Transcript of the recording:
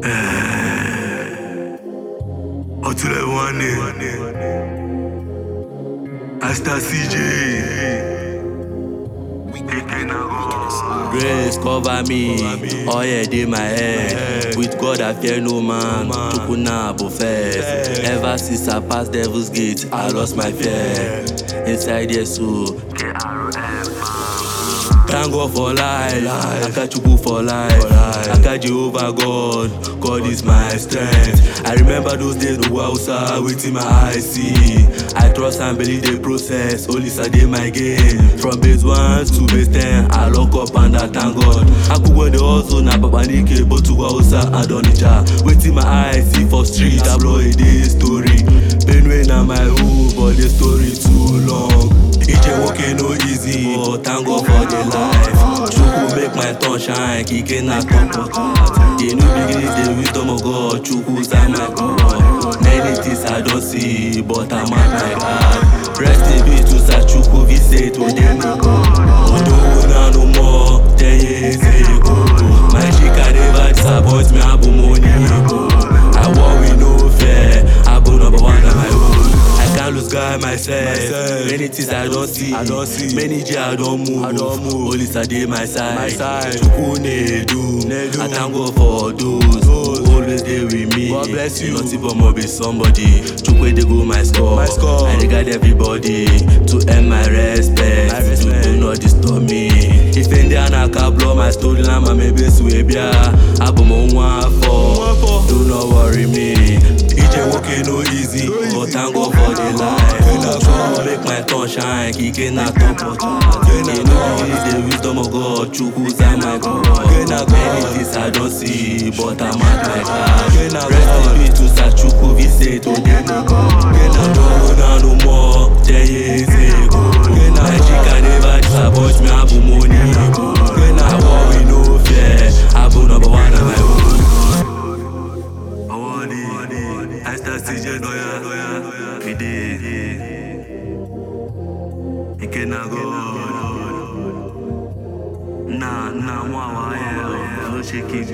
Until everyone Asta CJ. Grace cover me, oil dey my head. With God I fear no man, Chukuna above first. Ever since I passed Devil's Gate, I lost my fear. Inside there so thank God for life, I got Chukwu for life. I got Jehovah God, God is my strength. I remember those days no Hausa, waiting my eyes see. I trust and believe the process, only Saturday my game. From base 1 to base 10, I lock up and I thank God. I could go the hustle, na Papa Nike, but to Hausa and Onitsha. Waiting my eyes see for street, I blow a day story. Benue na my home, but the story too long. EJ walking no easy, but thank God for the life. Chukwu make my tongue shine, kicking na top. The new beginning, the wisdom of God, Chukwu's and my God. Many things I don't see, but I'm at my heart. Rest in peace to Sir Chukwu, visit to them. Although now no more, 10 years ago. My shika never disappoints me, I boom money. I walk with no fear, I go number one on my own. I can't lose God myself. Many things I don't see. Many J I don't move. Only Saturday my side. Chukwu do. I thank God for those who always there with me. God bless you. Nothing but more be somebody. Chukwu they go my score. I regard everybody to earn my respect. Do not disturb me. If Indiana can blow my story, I'm maybe Swabia. I'm on for. Do not worry me. EJ walking no easy, but thank God for the life. Chukwu make my tongue shine, kicking na top. You know the wisdom of God, Chukwu's and my God. Many things I don't see, but I'm at my heart. Rest in peace to Sir Chukwu, visit to them. Now no more, 10 years ago. My shika never disappoint me, I boom money. I walk with no fear, I go number one on my own. I start CJ Noya, he cannot go. Nah, wow, no shaking.